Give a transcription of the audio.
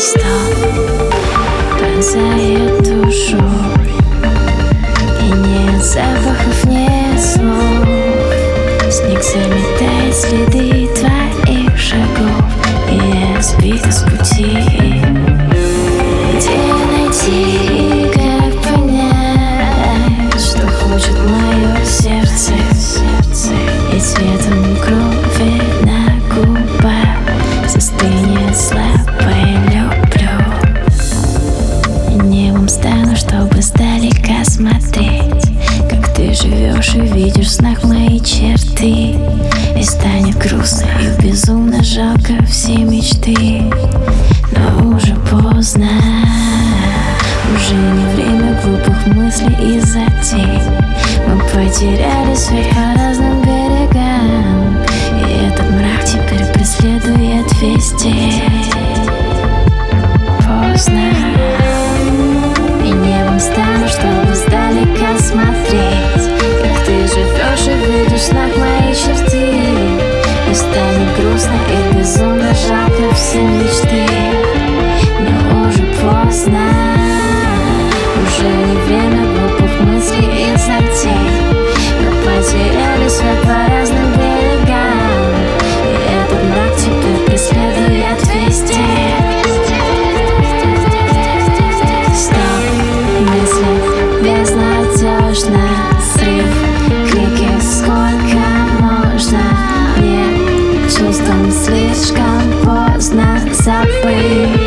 Стоп, пронзает душу, и нет запахов, нет слов. Снег заметает следы твоих шагов, и я сбита с пути. Где найти, как понять, что хочет мое сердце, и цветом крови на губах застынет слабое люблю. И небом стану, чтобы сдалека смотреть, как ты живешь и видишь в снах мои черты. И станет грустно и безумно жалко все мечты, но уже поздно. Уже не время глупых мыслей и затей. Мы потеряли свет по разным берегам, и этот мрак теперь преследует везде. Поздно. И небом стану, чтобы сдалека смотреть, как ты живешь и видишь в снах мои черты. И станет грустно и безумно жалко все мечты, но уже поздно. Уже не время глупых мыслей и затей. Мы потеряли свет по разным берегам, и этот мрак теперь преследует везде. Стоп, мысли безнадежно, срыв, крики, сколько можно. Нет, чувствам слишком поздно забыть.